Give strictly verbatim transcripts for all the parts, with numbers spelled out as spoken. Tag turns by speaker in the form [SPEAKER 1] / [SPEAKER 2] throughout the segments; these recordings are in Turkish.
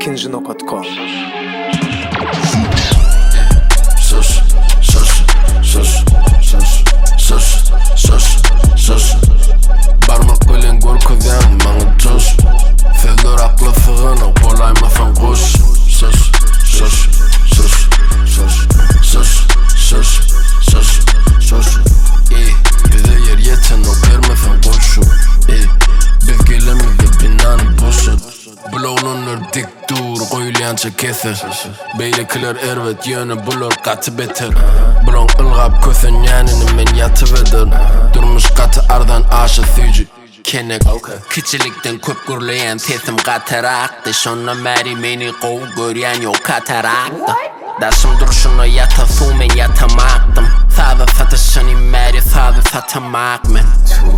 [SPEAKER 1] ikinci nokta com.
[SPEAKER 2] Sus, sus, sus, sus, sus, sus, sus. Barmak bilen görkezem maňa tus. Feller akly fıgyny golaýmasam goş. Sus, sus, sus, sus, sus, sus, sus, sus. Ey, bize yer yeten o vermesen goşu. Ey, biz gelemizde binany boşut. Bloğlanır dik dur, goýulýança keser. Beýlekiler erwet ýöne bular gaty beter. Bloň ılgap kösen ýanyny men ýatyp eder. Durmuş gaty ardan aşy süýji. Kenek küçülikten köp gürleyen sesim katarakta. Şonna meri meni gow görýän ýok katarakta. Daşym duruşuna yata su men yatamaktım. Sada satışyny meri sada satamak men.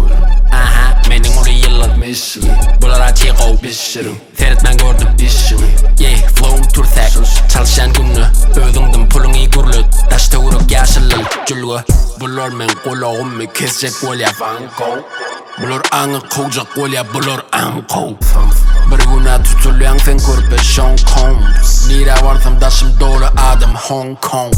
[SPEAKER 2] Aha, meniň uly ýyllar meşgul. Bular açy gow bişirim. Seretmen gördüm işimi. Yeah, flow tursak. Çalşan günü özüňden puluňy gürlet. Daşta uruk ýaşylyl jülge. Bular men golagymmy kesjek bolýar banko. Bular aňy kowjak bolýar, bular anko. Bir güne tutulýan sen körpe Sean Combs. Nira varsam daşym dolu adam Hong Kong.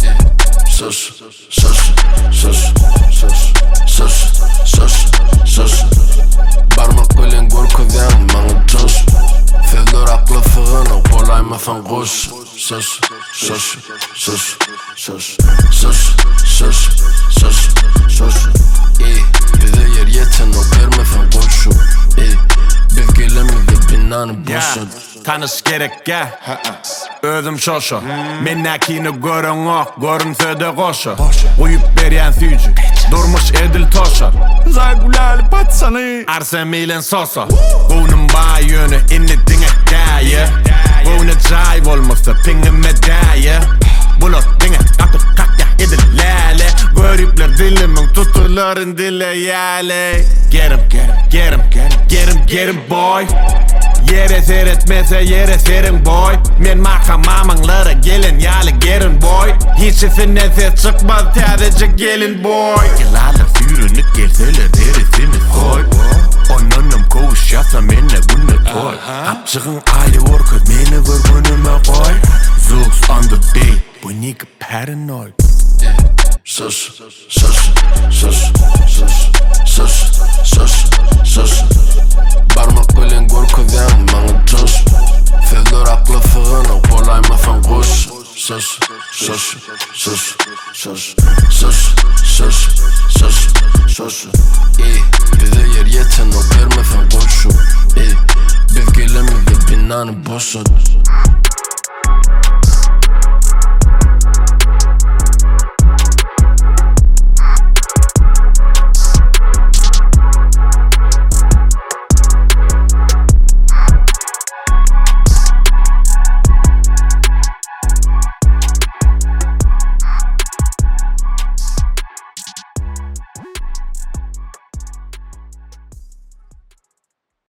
[SPEAKER 2] Sus, sus, sus, sus, sus, sus, sus. Barmak bilen görkezem maňa tus. Feller akly fıgyny golaýmasam goş. Sus, sus, sus, sus, sus, sus, sus, sus. Ey, bize yer yeten o vermesen goşu. Ey, biz gelemizde binany boşut.
[SPEAKER 3] Tanış gerek ya, özüm şoşo. Mennäkini gören ok, görünse-de goşo. Goýup berýän süýji, durmuş edil toşar. Zaygulali patsany, arsam bilen soso. Bunun ba ýöne inni diňe gaýa. Buna jaý bolmasa piňime daýa. Bular diňe gaty kakya edilläle. Görüpler dilimiň tuturlaryn dileýäle. Get him, get him, get him, get him, get him boy. Yere seyretmese yere serin boy. Men makamamaňlara gelen ýaly gerin boy. Hiçsinden ses çykmaz täzece gelin boy. Ýylalar sürünip gelseler derisini koy. Onunum kovuş ýasa menne bunu koy. Apçygyň aýly workers meni bir günüme koy. Zooks on the beat, bu nigga paranoid.
[SPEAKER 2] Sus, sus, sus, sus, sus, sus, sus. Barmak bilen görkezem maňa tus. Feller akly fıgyny golaýmasam goş. Sus, sus, sus, sus, sus, sus, sus, sus. Ey, bize yer yeten o vermesen goşu. Ey, biz gelemizde binany boşut.